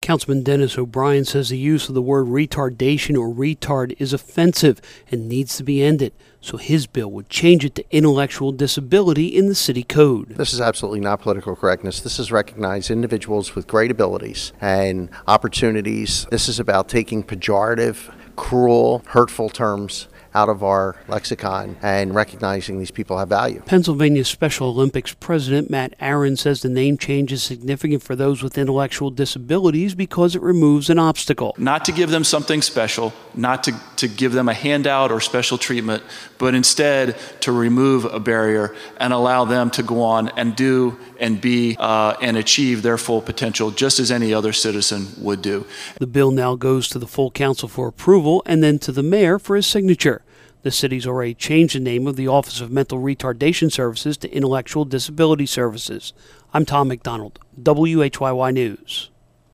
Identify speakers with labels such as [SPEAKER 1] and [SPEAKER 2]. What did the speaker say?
[SPEAKER 1] Councilman Dennis O'Brien says the use of the word retardation or retard is offensive and needs to be ended, so his bill would change it to intellectual disability in the city code.
[SPEAKER 2] This is absolutely not political correctness. This is recognize individuals with great abilities and opportunities. This is about taking pejorative, cruel, hurtful terms out of our lexicon and recognizing these people have value.
[SPEAKER 1] Pennsylvania Special Olympics President Matt Aaron says the name change is significant for those with intellectual disabilities because it removes an obstacle.
[SPEAKER 3] Not to give them something special, not to give them a handout or special treatment, but instead to remove a barrier and allow them to go on and do and be and achieve their full potential just as any other citizen would do.
[SPEAKER 1] The bill now goes to the full council for approval and then to the mayor for his signature. The city's already changed the name of the Office of Mental Retardation Services to Intellectual Disability Services. I'm Tom McDonald, WHYY News.